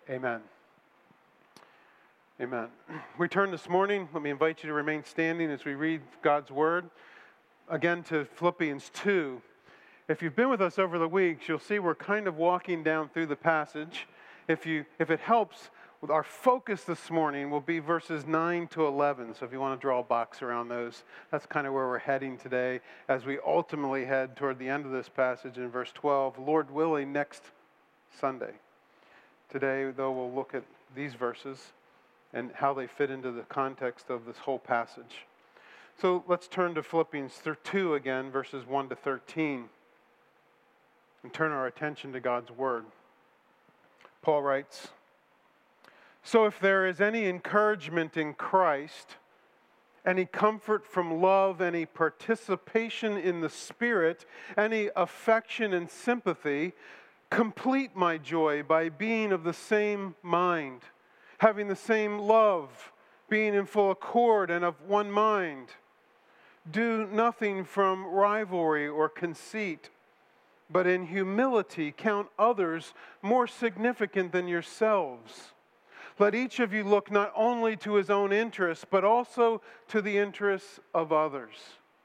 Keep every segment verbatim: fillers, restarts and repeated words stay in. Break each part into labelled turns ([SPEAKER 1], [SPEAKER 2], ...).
[SPEAKER 1] Amen. Amen. We turn this morning. Let me invite you to remain standing as we read God's Word. Again to Philippians two. If you've been with us over the weeks, you'll see we're kind of walking down through the passage. If you, if it helps, our focus this morning will be verses nine to eleven. So if you want to draw a box around those, that's kind of where we're heading today as we ultimately head toward the end of this passage in verse twelve, Lord willing, next Sunday. Today, though, we'll look at these verses and how they fit into the context of this whole passage. So let's turn to Philippians two again, verses one to thirteen, and turn our attention to God's Word. Paul writes, "So if there is any encouragement in Christ, any comfort from love, any participation in the Spirit, any affection and sympathy, complete my joy by being of the same mind, having the same love, being in full accord and of one mind. Do nothing from rivalry or conceit, but in humility count others more significant than yourselves. Let each of you look not only to his own interests, but also to the interests of others.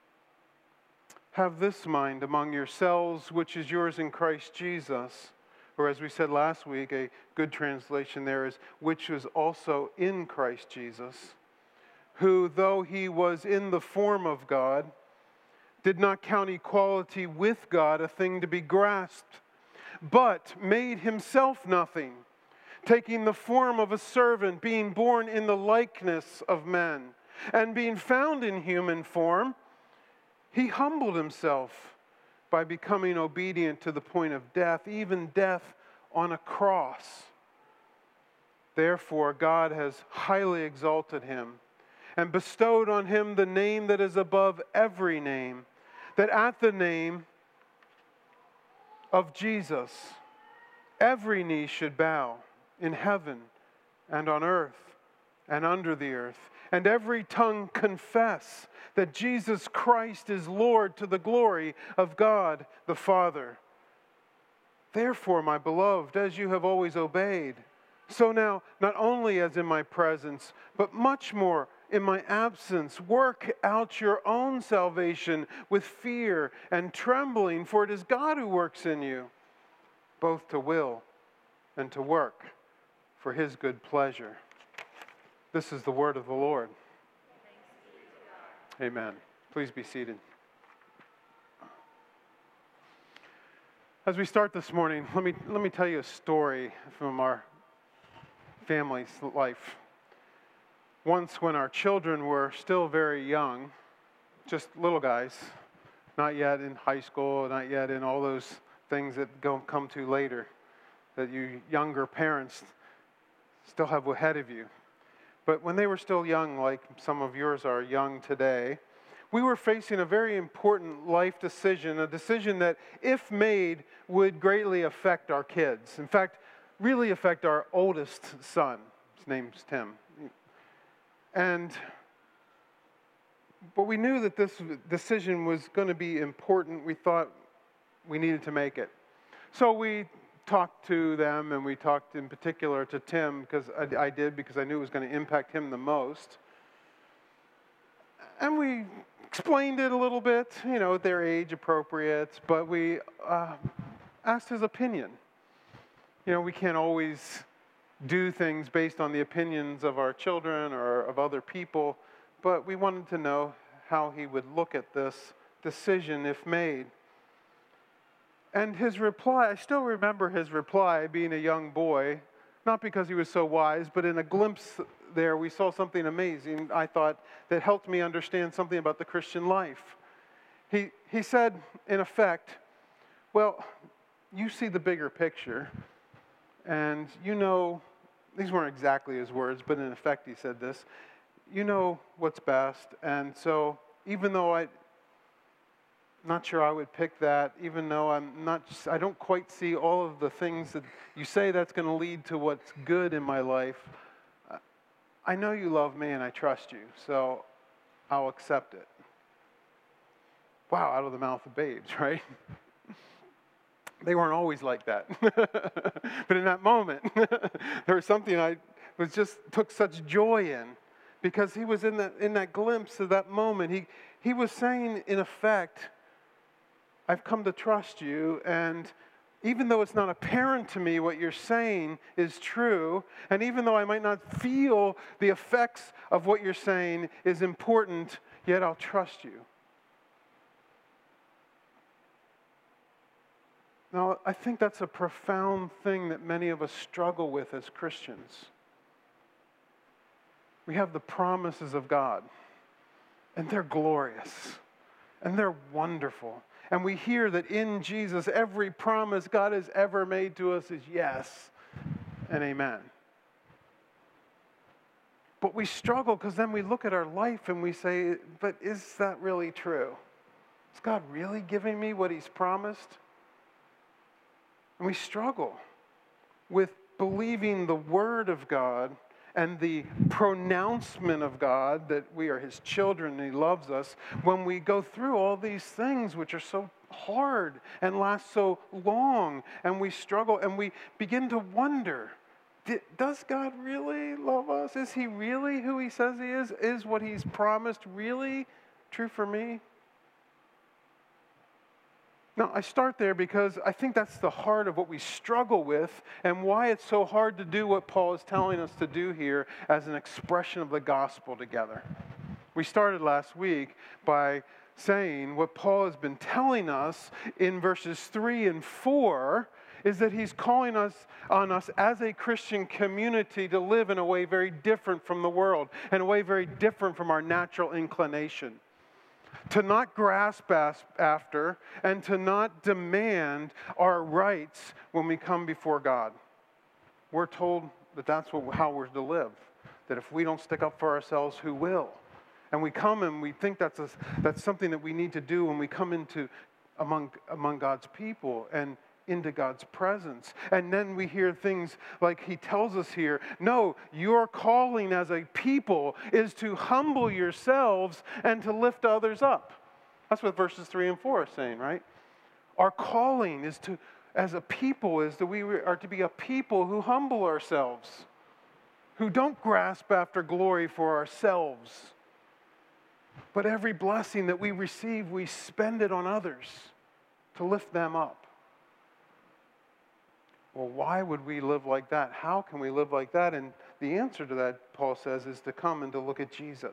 [SPEAKER 1] Have this mind among yourselves, which is yours in Christ Jesus." Or as we said last week, a good translation there is, "which was also in Christ Jesus, who, though he was in the form of God, did not count equality with God a thing to be grasped, but made himself nothing, taking the form of a servant, being born in the likeness of men, and being found in human form, he humbled himself by becoming obedient to the point of death, even death on a cross. Therefore, God has highly exalted him and bestowed on him the name that is above every name, that at the name of Jesus, every knee should bow in heaven and on earth and under the earth, and every tongue confess that Jesus Christ is Lord, to the glory of God the Father. Therefore, my beloved, as you have always obeyed, so now, not only as in my presence, but much more in my absence, work out your own salvation with fear and trembling, for it is God who works in you, both to will and to work for his good pleasure." This is the word of the Lord. Amen. Please be seated. As we start this morning, let me let me tell you a story from our family's life. Once when our children were still very young, just little guys, not yet in high school, not yet in all those things that go come to later, that you younger parents still have ahead of you. But when they were still young, like some of yours are young today, we were facing a very important life decision, a decision that, if made, would greatly affect our kids. In fact, really affect our oldest son. His name's Tim. And, but we knew that this decision was going to be important. We thought we needed to make it. So we talked to them, and we talked in particular to Tim, because I, I did, because I knew it was going to impact him the most. And we explained it a little bit, you know, their age appropriate, but we uh, asked his opinion. You know, we can't always do things based on the opinions of our children or of other people, but we wanted to know how he would look at this decision if made. And his reply, I still remember his reply, being a young boy, not because he was so wise, but in a glimpse there we saw something amazing, I thought, that helped me understand something about the Christian life. He, he said, in effect, well, you see the bigger picture, and you know, these weren't exactly his words, but in effect he said this, you know what's best, and so even though I, not sure I would pick that, even though I'm not, I don't quite see all of the things that you say that's going to lead to what's good in my life. I know you love me and I trust you, so I'll accept it. Wow, out of the mouth of babes, right? They weren't always like that. But in that moment, there was something I was just took such joy in, because he was in that in that glimpse of that moment. He he was saying, in effect, I've come to trust you, and even though it's not apparent to me what you're saying is true, and even though I might not feel the effects of what you're saying is important, yet I'll trust you. Now, I think that's a profound thing that many of us struggle with as Christians. We have the promises of God, and they're glorious, and they're wonderful. And we hear that in Jesus, every promise God has ever made to us is yes and amen. But we struggle because then we look at our life and we say, but is that really true? Is God really giving me what He's promised? And we struggle with believing the Word of God and the pronouncement of God that we are His children and He loves us, when we go through all these things which are so hard and last so long, and we struggle and we begin to wonder, does God really love us? Is He really who He says He is? Is what He's promised really true for me? Now, I start there because I think that's the heart of what we struggle with, and why it's so hard to do what Paul is telling us to do here as an expression of the gospel together. We started last week by saying what Paul has been telling us in verses three and four is that he's calling us on us as a Christian community to live in a way very different from the world, in a way very different from our natural inclination. To not grasp after and to not demand our rights when we come before God. We're told that that's what, how we're to live. That if we don't stick up for ourselves, who will? And we come and we think that's a, that's something that we need to do when we come into among among God's people and into God's presence. And then we hear things like he tells us here, no, your calling as a people is to humble yourselves and to lift others up. That's what verses three and four are saying, right? Our calling is to, as a people, is that we are to be a people who humble ourselves, who don't grasp after glory for ourselves, but every blessing that we receive, we spend it on others to lift them up. Well, why would we live like that? How can we live like that? And the answer to that, Paul says, is to come and to look at Jesus.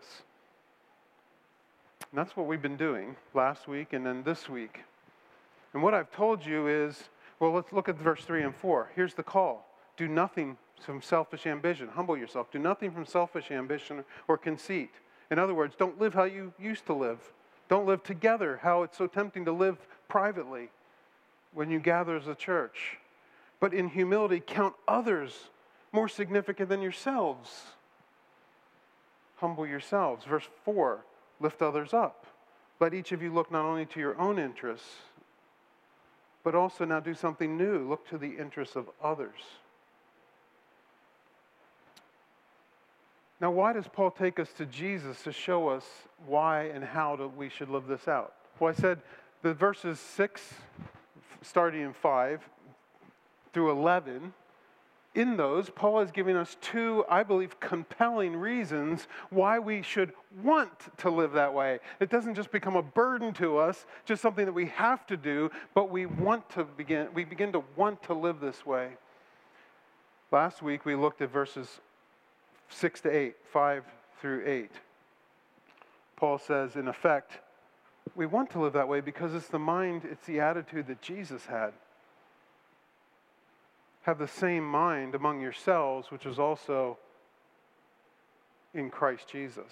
[SPEAKER 1] And that's what we've been doing last week and then this week. And what I've told you is, well, let's look at verse three and four. Here's the call. Do nothing from selfish ambition. Humble yourself. Do nothing from selfish ambition or conceit. In other words, don't live how you used to live. Don't live together, how it's so tempting to live privately when you gather as a church. But in humility, count others more significant than yourselves. Humble yourselves. Verse four, lift others up. Let each of you look not only to your own interests, but also now do something new. Look to the interests of others. Now, why does Paul take us to Jesus to show us why and how do we should live this out? Well, I said the verses six, starting in five, through eleven, in those, Paul is giving us two, I believe, compelling reasons why we should want to live that way. It doesn't just become a burden to us, just something that we have to do, but we want to begin, we begin to want to live this way. Last week, we looked at verses six to eight, five through eight. Paul says, in effect, we want to live that way because it's the mind, it's the attitude that Jesus had. Have the same mind among yourselves, which is also in Christ Jesus.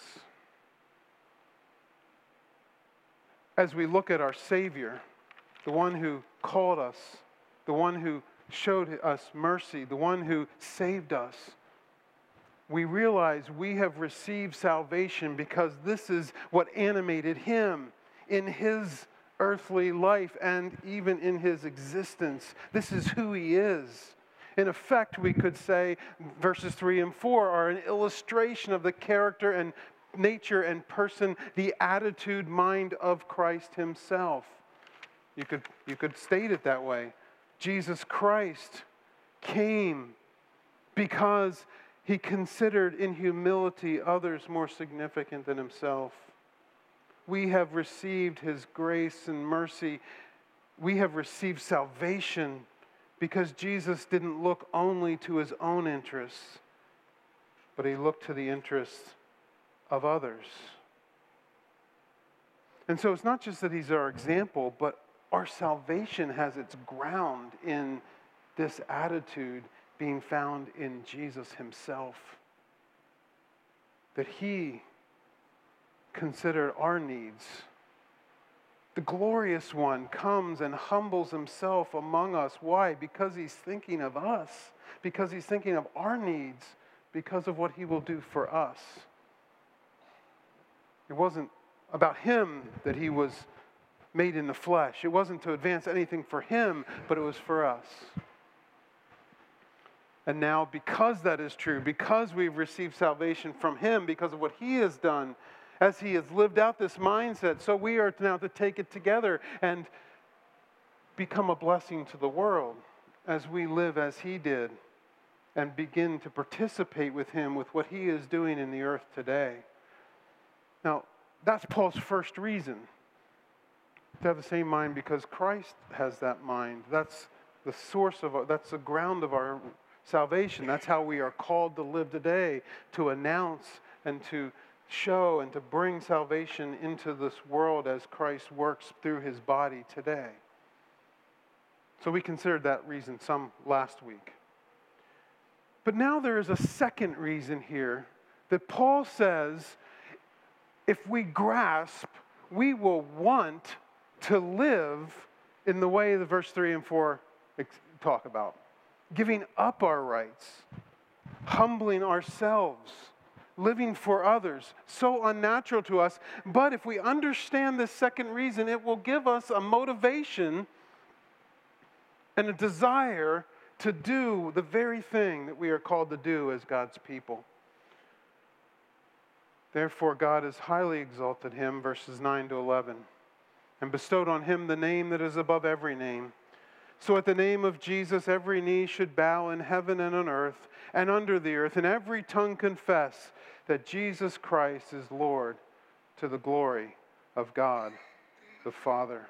[SPEAKER 1] As we look at our Savior, the one who called us, the one who showed us mercy, the one who saved us, we realize we have received salvation because this is what animated Him in His earthly life and even in His existence. This is who He is. In effect, we could say verses three and four are an illustration of the character and nature and person, the attitude, mind of Christ Himself. You could, you could state it that way. Jesus Christ came because he considered in humility others more significant than himself. We have received his grace and mercy. We have received salvation because Jesus didn't look only to his own interests, but he looked to the interests of others. And so it's not just that he's our example, but our salvation has its ground in this attitude being found in Jesus himself. That he considered our needs. The glorious one comes and humbles himself among us. Why? Because he's thinking of us. Because he's thinking of our needs. Because of what he will do for us. It wasn't about him that he was made in the flesh. It wasn't to advance anything for him, but it was for us. And now, because that is true, because we've received salvation from him, because of what he has done, as he has lived out this mindset, so we are now to take it together and become a blessing to the world as we live as he did and begin to participate with him with what he is doing in the earth today. Now, that's Paul's first reason to have the same mind, because Christ has that mind. That's the source of our, that's the ground of our salvation. That's how we are called to live today, to announce and to show and to bring salvation into this world as Christ works through his body today. So we considered that reason some last week. But now there is a second reason here that Paul says if we grasp, we will want to live in the way the verse three and four talk about. Giving up our rights, humbling ourselves, living for others. So unnatural to us. But if we understand this second reason, it will give us a motivation and a desire to do the very thing that we are called to do as God's people. Therefore, God has highly exalted him, verses nine to eleven, and bestowed on him the name that is above every name. So at the name of Jesus, every knee should bow in heaven and on earth and under the earth, and every tongue confess that Jesus Christ is Lord, to the glory of God the Father.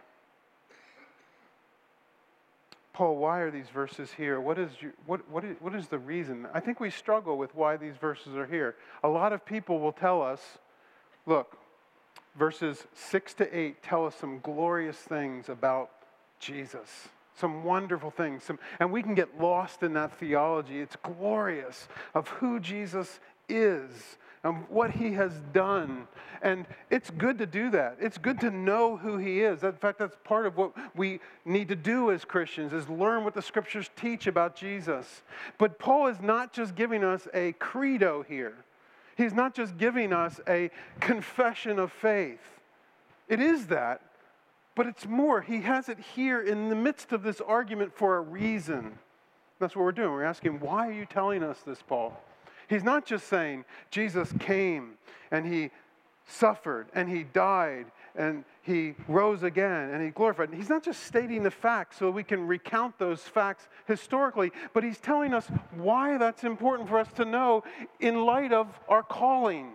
[SPEAKER 1] Paul, why are these verses here? What is, your, what, what, is, what is the reason? I think we struggle with why these verses are here. A lot of people will tell us, look, verses six to eight tell us some glorious things about Jesus. Some wonderful things. Some, and we can get lost in that theology. It's glorious of who Jesus is and what he has done. And it's good to do that. It's good to know who he is. In fact, that's part of what we need to do as Christians, is learn what the scriptures teach about Jesus. But Paul is not just giving us a credo here. He's not just giving us a confession of faith. It is that, but it's more. He has it here in the midst of this argument for a reason. That's what we're doing. We're asking, why are you telling us this, Paul? He's not just saying Jesus came and he suffered and he died and he rose again and he glorified. He's not just stating the facts so we can recount those facts historically, but he's telling us why that's important for us to know in light of our calling.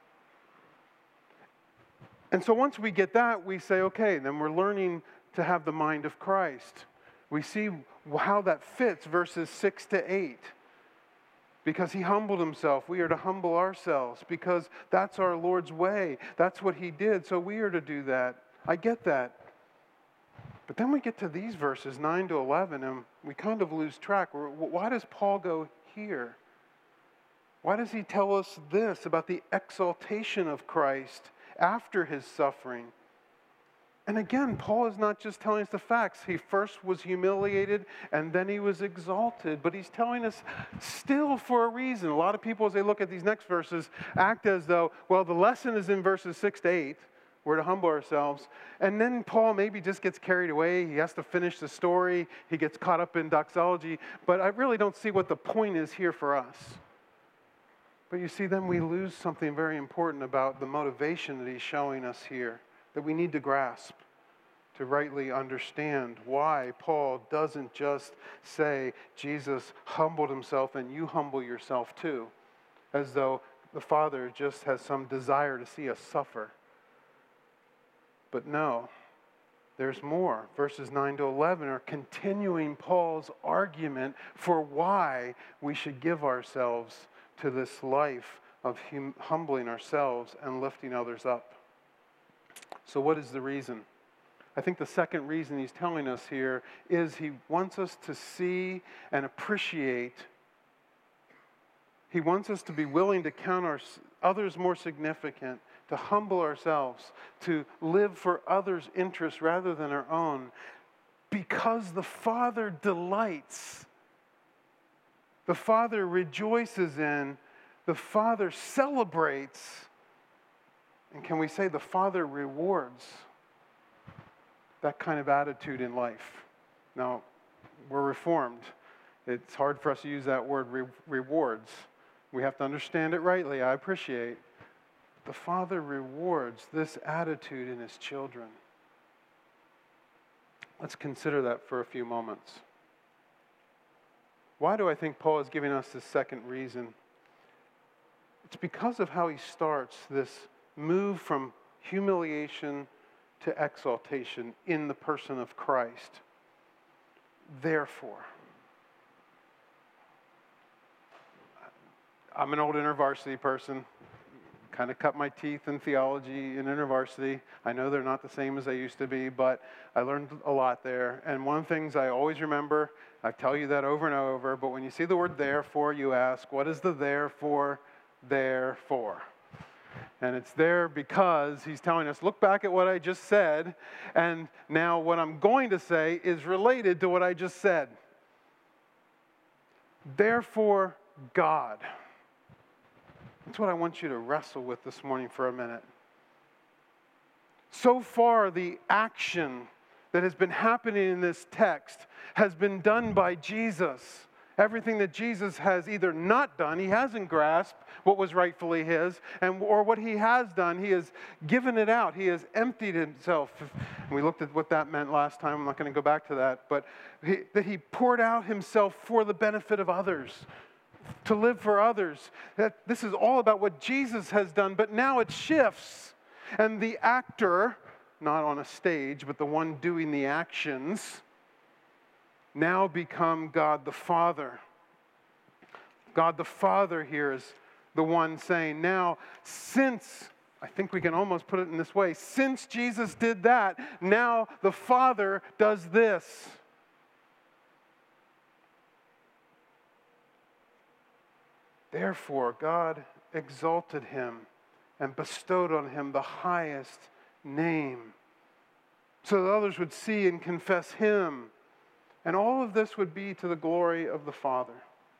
[SPEAKER 1] And so once we get that, we say, okay, then we're learning to have the mind of Christ. We see how that fits verses six to eight. Because he humbled himself, we are to humble ourselves, because that's our Lord's way. That's what he did, so we are to do that. I get that. But then we get to these verses, nine to eleven, and we kind of lose track. Why does Paul go here? Why does he tell us this about the exaltation of Christ after his suffering? And again, Paul is not just telling us the facts. He first was humiliated and then he was exalted. But he's telling us still for a reason. A lot of people, as they look at these next verses, act as though, well, the lesson is in verses six to eight. We're to humble ourselves. And then Paul maybe just gets carried away. He has to finish the story. He gets caught up in doxology. But I really don't see what the point is here for us. But you see, then we lose something very important about the motivation that he's showing us here, that we need to grasp to rightly understand why Paul doesn't just say Jesus humbled himself and you humble yourself too, as though the Father just has some desire to see us suffer. But no, there's more. Verses nine to eleven are continuing Paul's argument for why we should give ourselves to this life of hum- humbling ourselves and lifting others up. So what is the reason? I think the second reason he's telling us here is he wants us to see and appreciate. He wants us to be willing to count our others more significant, to humble ourselves, to live for others' interests rather than our own, because the Father delights. The Father rejoices in, the Father celebrates, and can we say the Father rewards that kind of attitude in life. Now, we're Reformed. It's hard for us to use that word re- rewards. We have to understand it rightly, I appreciate. The Father rewards this attitude in His children. Let's consider that for a few moments. Why do I think Paul is giving us this second reason? It's because of how he starts this move from humiliation to exaltation in the person of Christ. Therefore, I'm an old InterVarsity person. Kind of cut my teeth in theology in InterVarsity. I know they're not the same as they used to be, but I learned a lot there. And one of the things I always remember, I tell you that over and over, but when you see the word therefore, you ask, what is the therefore there for? And it's there because he's telling us, look back at what I just said, and now what I'm going to say is related to what I just said. Therefore, God. That's what I want you to wrestle with this morning for a minute. So far, the action that has been happening in this text has been done by Jesus. Everything that Jesus has either not done, he hasn't grasped what was rightfully his, and or what he has done, he has given it out. He has emptied himself. And we looked at what that meant last time. I'm not going to go back to that. But he, that he poured out himself for the benefit of others, to live for others. That this is all about what Jesus has done, but now it shifts. And the actor, not on a stage, but the one doing the actions, now become God the Father. God the Father here is the one saying, now, since, I think we can almost put it in this way, since Jesus did that, now the Father does this. Therefore, God exalted him and bestowed on him the highest name, so that others would see and confess him. And all of this would be to the glory of the Father.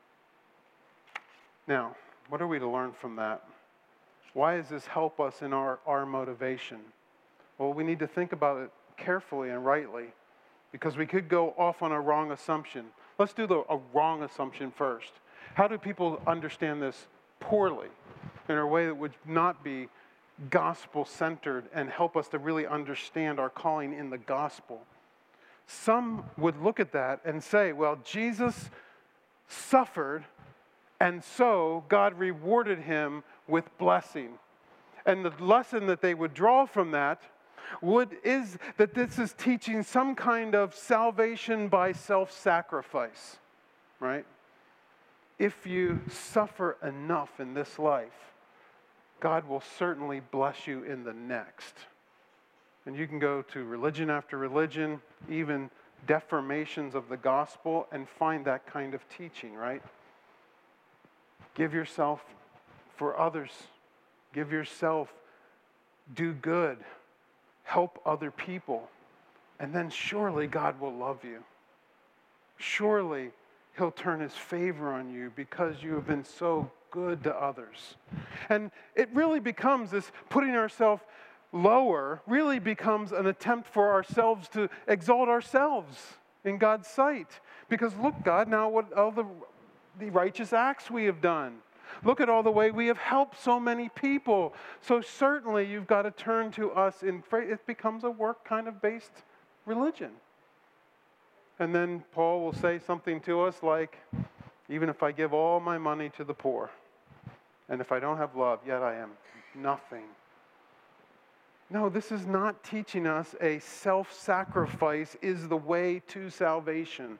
[SPEAKER 1] Now, what are we to learn from that? Why does this help us in our, our motivation? Well, we need to think about it carefully and rightly, because we could go off on a wrong assumption. Let's do the, a wrong assumption first. How do people understand this poorly, in a way that would not be gospel-centered and help us to really understand our calling in the gospel? Some would look at that and say, well, Jesus suffered, and so God rewarded him with blessing. And the lesson that they would draw from that would is that this is teaching some kind of salvation by self-sacrifice, right? If you suffer enough in this life, God will certainly bless you in the next. And you can go to religion after religion, even deformations of the gospel, and find that kind of teaching, right? Give yourself for others. Give yourself, do good, help other people, and then surely God will love you. Surely He'll turn His favor on you because you have been so good to others. And it really becomes this putting ourselves lower, really becomes an attempt for ourselves to exalt ourselves in God's sight. Because look, God, now what all the, the righteous acts we have done. Look at all the way we have helped so many people. So certainly you've got to turn to us in, it becomes a work kind of based religion. And then Paul will say something to us like, even if I give all my money to the poor, and if I don't have love, yet I am nothing. No, this is not teaching us a self-sacrifice is the way to salvation.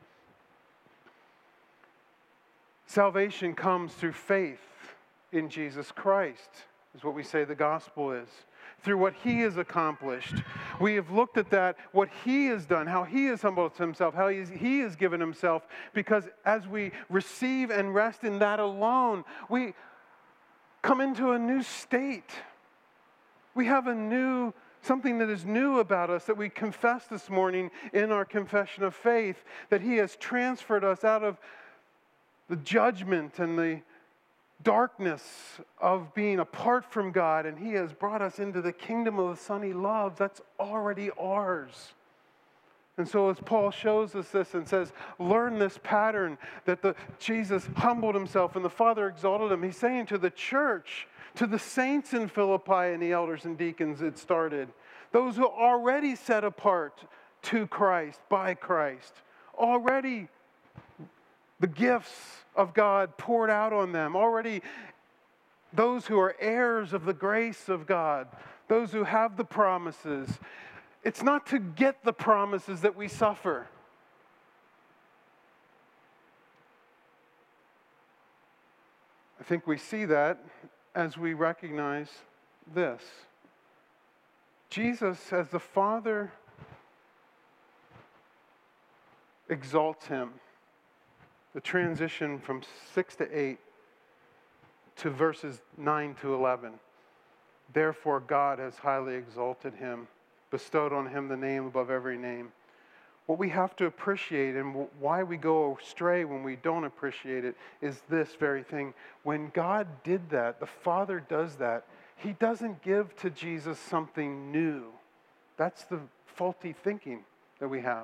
[SPEAKER 1] Salvation comes through faith in Jesus Christ, is what we say the gospel is. Through what He has accomplished. We have looked at that, what He has done, how He has humbled Himself, how He, he has given Himself, because as we receive and rest in that alone, we come into a new state. We have a new, something that is new about us that we confess this morning in our confession of faith, that He has transferred us out of the judgment and the darkness of being apart from God, and He has brought us into the kingdom of the Son He loves. That's already ours. And so as Paul shows us this and says, learn this pattern that the Jesus humbled Himself and the Father exalted Him. He's saying to the church, to the saints in Philippi and the elders and deacons it started, those who are already set apart to Christ, by Christ, already the gifts of God poured out on them, already those who are heirs of the grace of God, those who have the promises. It's not to get the promises that we suffer. I think we see that as we recognize this. Jesus, as the Father exalts Him, the transition from six to eight to verses nine to eleven. Therefore God has highly exalted Him, bestowed on Him the name above every name. What we have to appreciate and why we go astray when we don't appreciate it is this very thing. When God did that, the Father does that, He doesn't give to Jesus something new. That's the faulty thinking that we have.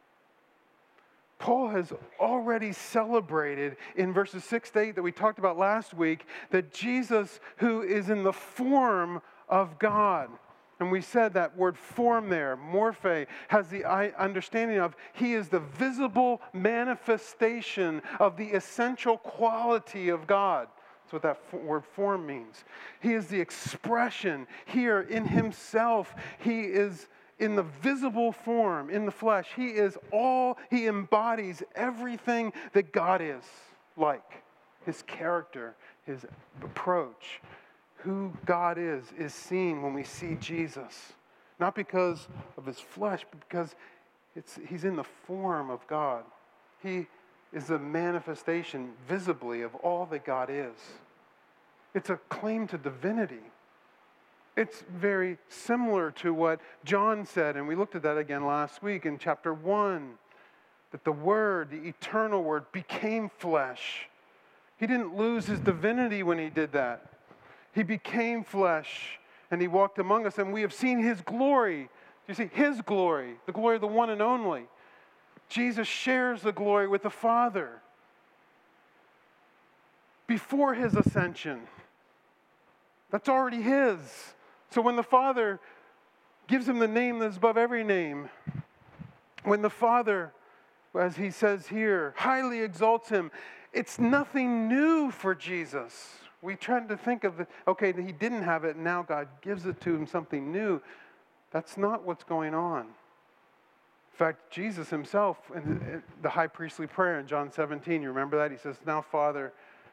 [SPEAKER 1] Paul has already celebrated in verses six to eight that we talked about last week that Jesus, who is in the form of God, and we said that word form there, morphe, has the understanding of He is the visible manifestation of the essential quality of God. That's what that word form means. He is the expression here in Himself. He is in the visible form, in the flesh. He is all, He embodies everything that God is like. His character, His approach. Who God is, is seen when we see Jesus. Not because of His flesh, but because it's, He's in the form of God. He is a manifestation visibly of all that God is. It's a claim to divinity. It's very similar to what John said, and we looked at that again last week in chapter one, that the Word, the eternal Word, became flesh. He didn't lose His divinity when He did that. He became flesh, and He walked among us, and we have seen His glory. You see, His glory, the glory of the one and only. Jesus shares the glory with the Father before His ascension. That's already His. So when the Father gives Him the name that is above every name, when the Father, as He says here, highly exalts Him, it's nothing new for Jesus. We try to think of, the, okay, He didn't have it, and now God gives it to Him, something new. That's not what's going on. In fact, Jesus Himself, in the high priestly prayer in John seventeen, you remember that? He says, now, Father,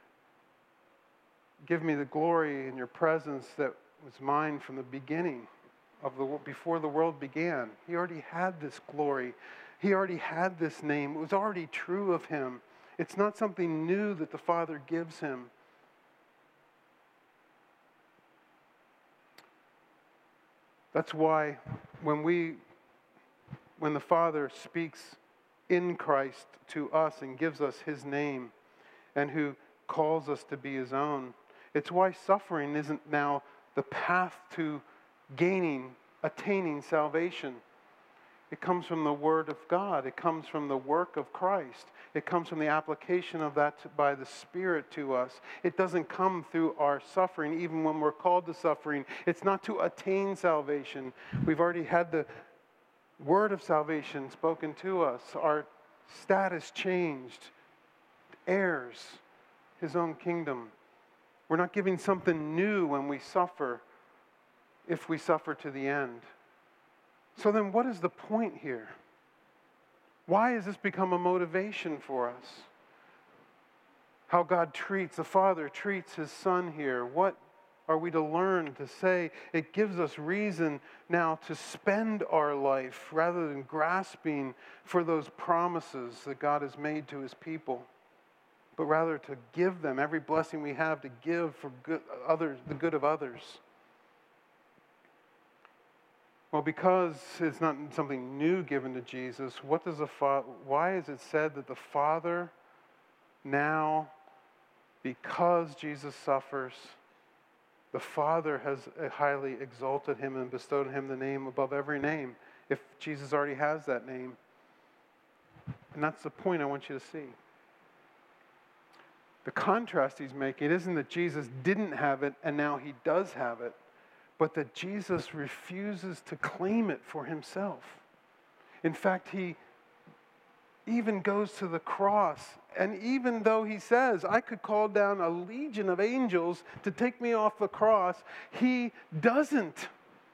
[SPEAKER 1] give me the glory in your presence that was mine from the beginning of the before the world began. He already had this glory. He already had this name. It was already true of Him. It's not something new that the Father gives Him. That's why when we when the Father speaks in Christ to us and gives us His name and who calls us to be His own, it's why suffering isn't now the path to gaining, attaining salvation. It comes from the Word of God. It comes from the work of Christ. It comes from the application of that to, by the Spirit to us. It doesn't come through our suffering, even when we're called to suffering. It's not to attain salvation. We've already had the word of salvation spoken to us, our status changed, heirs, his own kingdom. We're not giving something new when we suffer, if we suffer to the end. So then what is the point here? Why has this become a motivation for us? How God treats, the Father treats his Son here. What are we to learn to say? It gives us reason now to spend our life rather than grasping for those promises that God has made to his people, but rather to give them every blessing we have to give for good, others, the good of others. Well, because it's not something new given to Jesus, what does the fa- why is it said that the Father now, because Jesus suffers, the Father has highly exalted him and bestowed him the name above every name, if Jesus already has that name? And that's the point I want you to see. The contrast he's making isn't that Jesus didn't have it and now he does have it, but that Jesus refuses to claim it for himself. In fact, he even goes to the cross, and even though he says, I could call down a legion of angels to take me off the cross, he doesn't.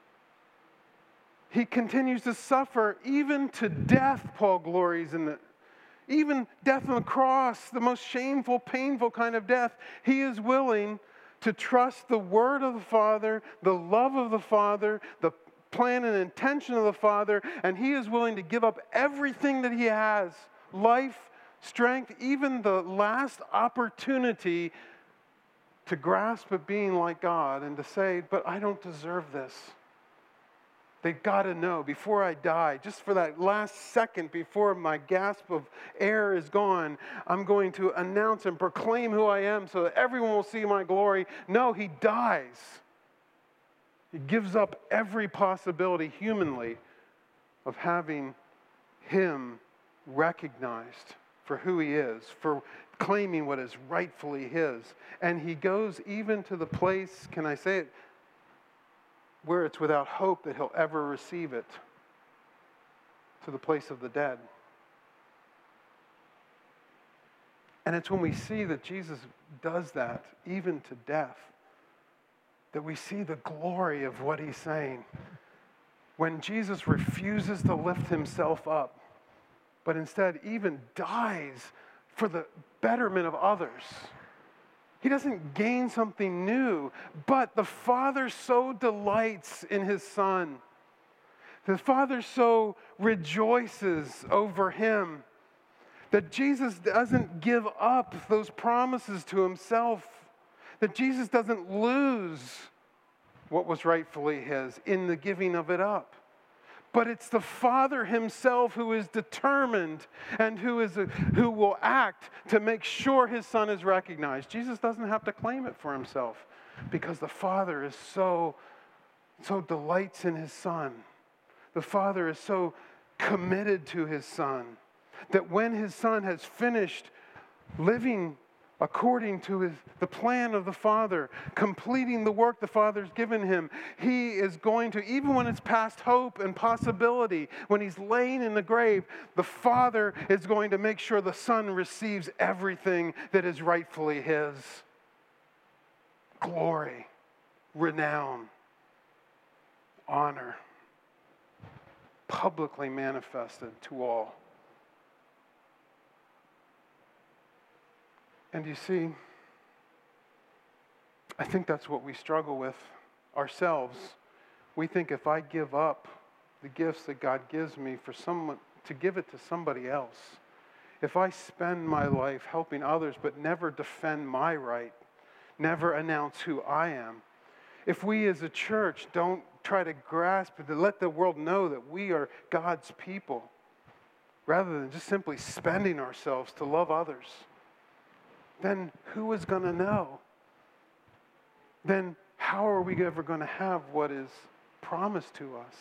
[SPEAKER 1] He continues to suffer even to death. Paul glories in it. Even death on the cross, the most shameful, painful kind of death, he is willing to trust the word of the Father, the love of the Father, the plan and intention of the Father, and he is willing to give up everything that he has, life, strength, even the last opportunity to grasp at being like God and to say, but I don't deserve this. They've got to know before I die, just for that last second before my gasp of air is gone, I'm going to announce and proclaim who I am so that everyone will see my glory. No, he dies. He gives up every possibility humanly of having him recognized for who he is, for claiming what is rightfully his. And he goes even to the place, can I say it, where it's without hope that he'll ever receive it, to the place of the dead. And it's when we see that Jesus does that, even to death, that we see the glory of what he's saying. When Jesus refuses to lift himself up, but instead even dies for the betterment of others. He doesn't gain something new, but the Father so delights in his Son. The Father so rejoices over him that Jesus doesn't give up those promises to himself, that Jesus doesn't lose what was rightfully his in the giving of it up. But it's the Father himself who is determined and who is a, who will act to make sure his Son is recognized. Jesus doesn't have to claim it for himself because the Father is so, so delights in his Son. The Father is so committed to his Son that when his Son has finished living according to his, the plan of the Father, completing the work the Father's given him, he is going to, even when it's past hope and possibility, when he's laying in the grave, the Father is going to make sure the Son receives everything that is rightfully his. Glory, renown, honor, publicly manifested to all. And you see, I think that's what we struggle with ourselves. We think if I give up the gifts that God gives me for someone, to give it to somebody else, if I spend my life helping others but never defend my right, never announce who I am, if we as a church don't try to grasp it, to let the world know that we are God's people, rather than just simply spending ourselves to love others, then who is going to know? Then how are we ever going to have what is promised to us?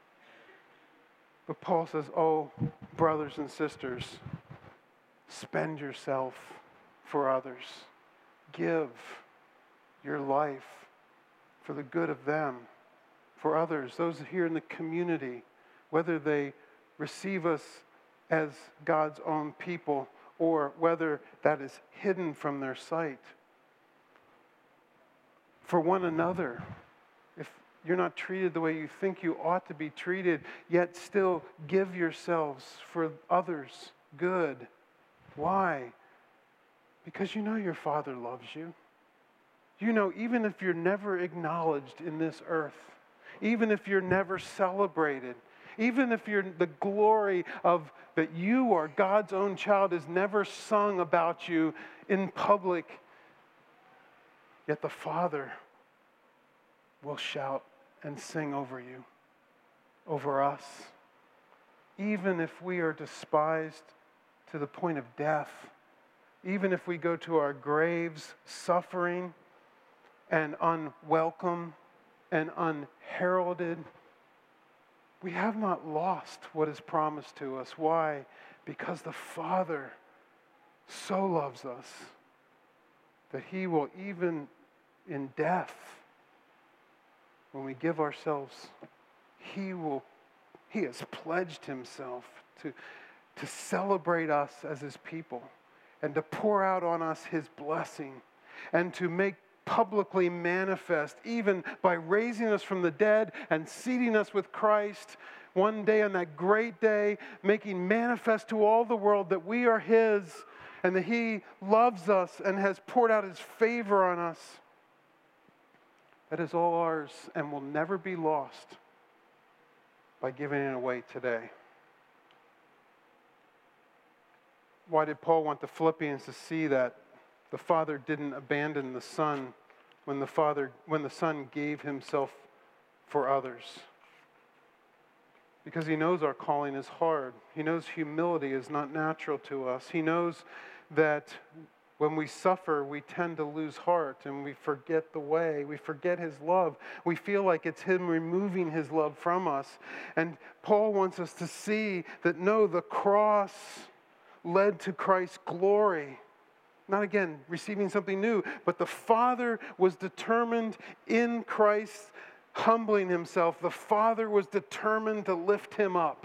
[SPEAKER 1] But Paul says, oh, brothers and sisters, spend yourself for others. Give your life for the good of them, for others, those here in the community, whether they receive us as God's own people or whether that is hidden from their sight. For one another, if you're not treated the way you think you ought to be treated, yet still give yourselves for others' good. Why? Because you know your Father loves you. You know, even if you're never acknowledged in this earth, even if you're never celebrated, even if you're, the glory of that you are God's own child is never sung about you in public, yet the Father will shout and sing over you, over us. Even if we are despised to the point of death, even if we go to our graves suffering and unwelcome and unheralded, we have not lost what is promised to us. Why? Because the Father so loves us that He will, even in death, when we give ourselves, He will, He has pledged Himself to, to celebrate us as His people and to pour out on us His blessing and to make publicly manifest, even by raising us from the dead and seating us with Christ one day on that great day, making manifest to all the world that we are His and that He loves us and has poured out His favor on us. That is all ours and will never be lost by giving it away today. Why did Paul want the Philippians to see that the Father didn't abandon the Son when the Father, when the Son gave Himself for others? Because He knows our calling is hard. He knows humility is not natural to us. He knows that when we suffer, we tend to lose heart and we forget the way. We forget His love. We feel like it's Him removing His love from us. And Paul wants us to see that no, the cross led to Christ's glory. Not again receiving something new, but the Father was determined in Christ humbling Himself. The Father was determined to lift Him up.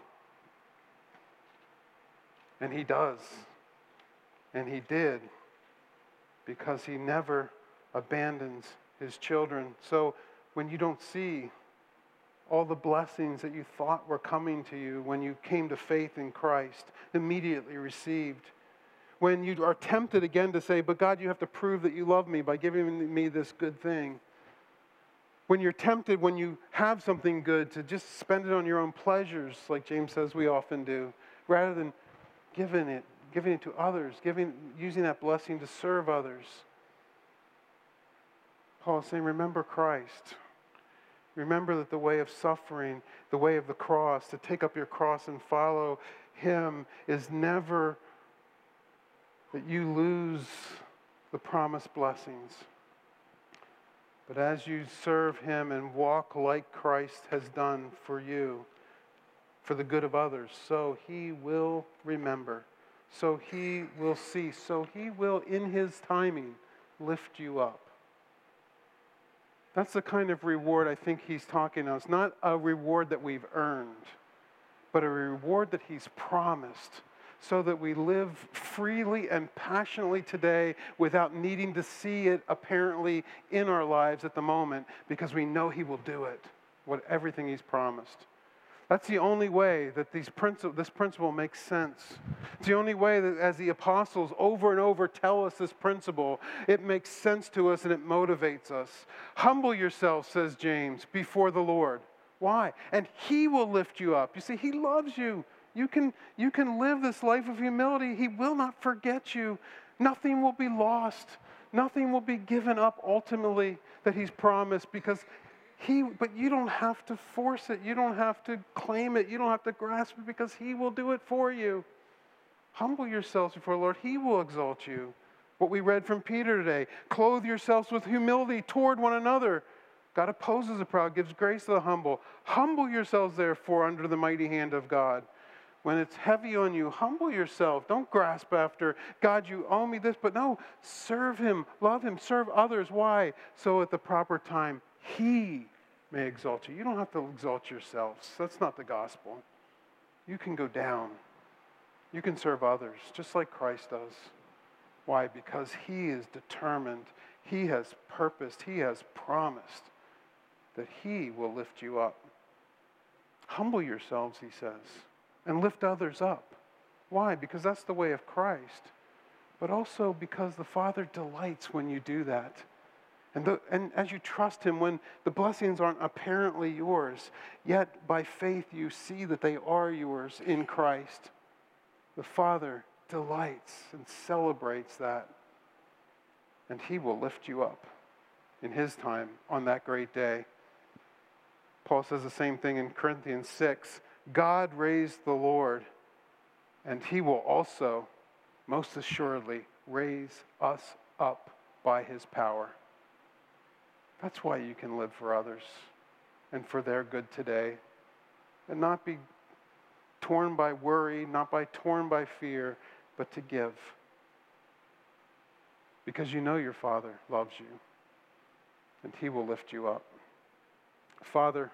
[SPEAKER 1] And He does. And He did. Because He never abandons His children. So when you don't see all the blessings that you thought were coming to you when you came to faith in Christ, immediately received, when you are tempted again to say, but God, you have to prove that you love me by giving me this good thing. When you're tempted, when you have something good, to just spend it on your own pleasures, like James says we often do, rather than giving it, giving it to others, giving, using that blessing to serve others. Paul is saying, remember Christ. Remember that the way of suffering, the way of the cross, to take up your cross and follow Him is never that you lose the promised blessings. But as you serve Him and walk like Christ has done for you, for the good of others, so He will remember, so He will see, so He will, in His timing, lift you up. That's the kind of reward I think He's talking about. It's not a reward that we've earned, but a reward that He's promised, so that we live freely and passionately today without needing to see it apparently in our lives at the moment, because we know He will do it, what everything He's promised. That's the only way that these principle, this principle makes sense. It's the only way that, as the apostles over and over tell us this principle, it makes sense to us and it motivates us. Humble yourself, says James, before the Lord. Why? And He will lift you up. You see, He loves you. You can, you can live this life of humility. He will not forget you. Nothing will be lost. Nothing will be given up ultimately that He's promised, because He, but you don't have to force it. You don't have to claim it. You don't have to grasp it, because He will do it for you. Humble yourselves before the Lord. He will exalt you. What we read from Peter today, clothe yourselves with humility toward one another. God opposes the proud, gives grace to the humble. Humble yourselves, therefore, under the mighty hand of God. When it's heavy on you, humble yourself. Don't grasp after, God, you owe me this. But no, serve Him, love Him, serve others. Why? So at the proper time, He may exalt you. You don't have to exalt yourselves. That's not the gospel. You can go down. You can serve others just like Christ does. Why? Because he is determined. He has purposed. He has promised that he will lift you up. Humble yourselves, he says, and lift others up. Why? Because that's the way of Christ. But also because the Father delights when you do that. And, the, and as you trust him, when the blessings aren't apparently yours, yet by faith you see that they are yours in Christ, the Father delights and celebrates that. And he will lift you up in his time on that great day. Paul says the same thing in Corinthians six. God raised the Lord, and he will also, most assuredly, raise us up by his power. That's why you can live for others and for their good today, and not be torn by worry, not by torn by fear, but to give. Because you know your Father loves you, and he will lift you up. Father,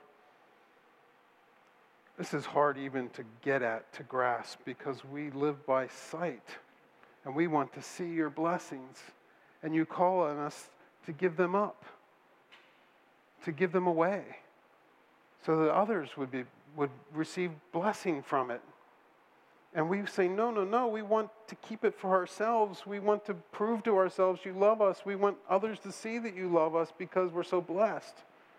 [SPEAKER 1] this is hard even to get at, to grasp, because we live by sight, and we want to see your blessings, and you call on us to give them up, to give them away, so that others would be would receive blessing from it. And we say, no, no, no, we want to keep it for ourselves. We want to prove to ourselves you love us. We want others to see that you love us because we're so blessed.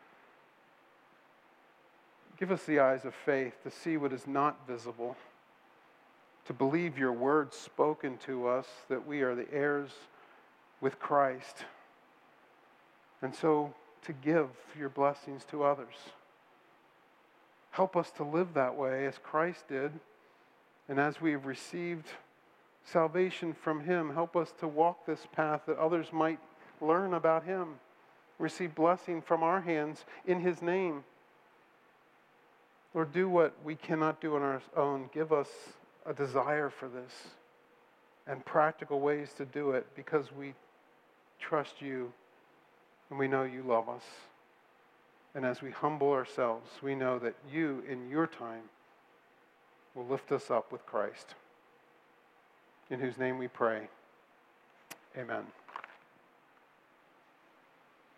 [SPEAKER 1] Give us the eyes of faith to see what is not visible, to believe your words spoken to us, that we are the heirs with Christ, and so to give your blessings to others. Help us to live that way as Christ did, and as we have received salvation from him, help us to walk this path that others might learn about him, receive blessing from our hands in his name. Lord, do what we cannot do on our own. Give us a desire for this and practical ways to do it, because we trust you and we know you love us. And as we humble ourselves, we know that you, in your time, will lift us up with Christ, in whose name we pray. Amen.